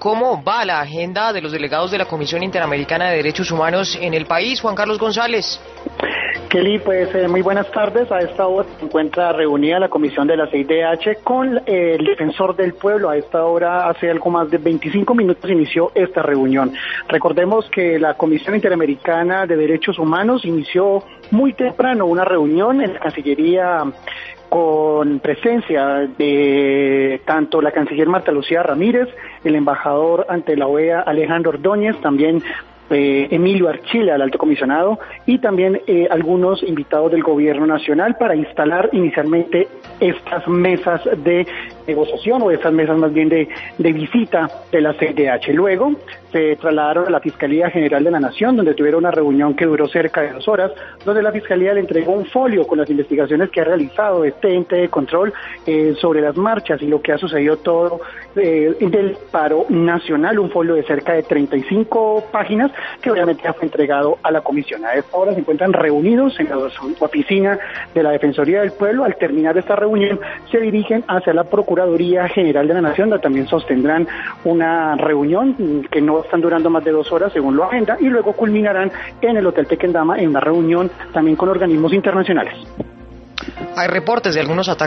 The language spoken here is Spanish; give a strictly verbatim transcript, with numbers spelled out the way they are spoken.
¿Cómo va la agenda de los delegados de la Comisión Interamericana de Derechos Humanos en el país? Juan Carlos González. Kelly, pues eh, muy buenas tardes. A esta hora se encuentra reunida la comisión de la C I D H con eh, el defensor del pueblo. A esta hora, hace algo más de veinticinco minutos, inició esta reunión. Recordemos que la Comisión Interamericana de Derechos Humanos inició muy temprano una reunión en la Cancillería con presencia de tanto la canciller Marta Lucía Ramírez, el embajador ante la O E A Alejandro Ordóñez, también Eh, Emilio Archila, el alto comisionado, y también eh, algunos invitados del gobierno nacional para instalar inicialmente estas mesas de negociación o estas mesas más bien de, de visita de la C I D H. Luego se trasladaron a la Fiscalía General de la Nación, donde tuvieron una reunión que duró cerca de dos horas, donde la Fiscalía le entregó un folio con las investigaciones que ha realizado este ente de control eh, sobre las marchas y lo que ha sucedido todo eh, del paro nacional, un folio de cerca de treinta y cinco páginas que obviamente ya fue entregado a la comisión. A esta hora se encuentran reunidos en la oficina de la Defensoría del Pueblo. Al terminar esta reunión se dirigen hacia la Procuraduría General de la Nación, donde también sostendrán una reunión que no están durando más de dos horas según la agenda, y luego culminarán en el Hotel Tequendama en una reunión también con organismos internacionales. Hay reportes de algunos ataques